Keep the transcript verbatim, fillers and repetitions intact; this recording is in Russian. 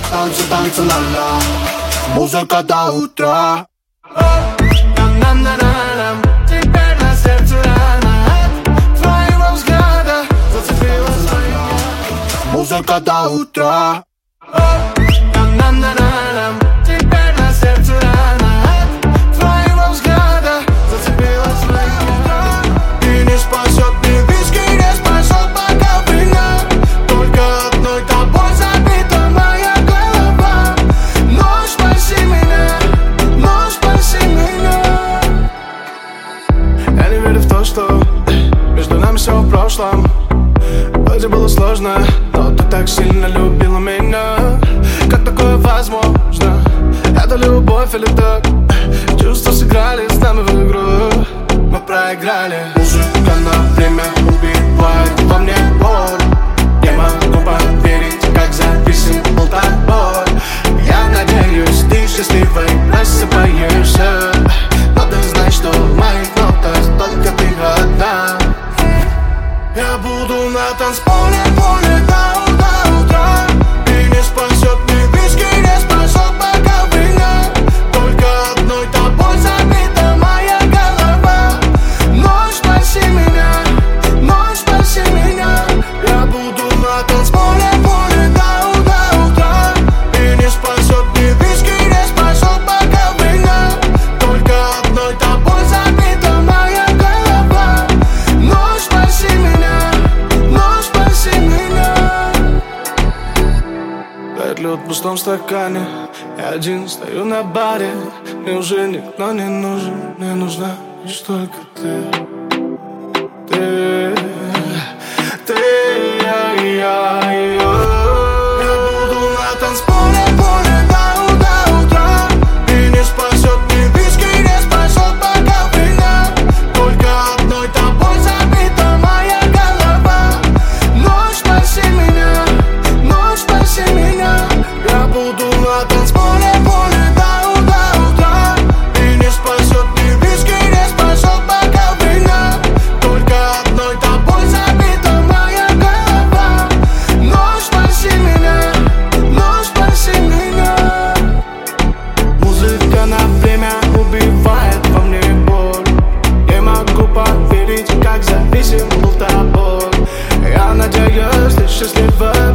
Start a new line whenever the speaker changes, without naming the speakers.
Танцы, танцы, ла-ла, музыка до утра. Нам-нам-нам-нам, теперь на сердце рана от твоего взгляда зацепилась моя. Музыка до утра. Нам-нам-нам-нам, теперь на сердце рана от твоего взгляда зацепилась моя. И не спасет ни виски, не спасет пока вина. Только одной тобой забита моя голова. Но спаси меня, но спаси меня. Я не верю в то, что между нами все в прошлом. Вроде было сложно, но ты так сильно любила меня. Как такое возможно? Это любовь или так? Чувства сыграли с нами в игру. Мы проиграли. Музыка на время убивает во мне боль. Не могу поверить, как зависим был тобой. Я надеюсь, ты счастливой просыпаешься. Но ты знаешь, что в моих нотах только ты одна. Я буду на танцполе, поле до, до утра. И не спасет ни виски, не спасет пока вина. Только одной тобой забита моя голова. Но спаси меня, но спаси меня. Я буду на танцполе, поле до, до утра. И не спасет ни виски, не спасет пока вина. Только одной тобой забита моя голова. Но спаси меня, но спаси меня. Пять лет в пустом стакане, я один стою на баре. Мне уже никто не нужен, мне нужна лишь только ты. Ты, ты, я, я, я. Я буду на танцполе, поле до, до утра. И не спасет ни виски, не спасет пока вина. Только одной тобой забита моя голова. Но спаси меня, но спаси меня. Я буду на танцполе, поле до, до утра. И не спасет ни виски, не спасет пока вина. Только одной тобой забита моя голова. Но спаси меня, но спаси меня. Музыка на время убивает во мне боль. Не могу поверить, как зависим был тобой. Я надеюсь, ты счастлива.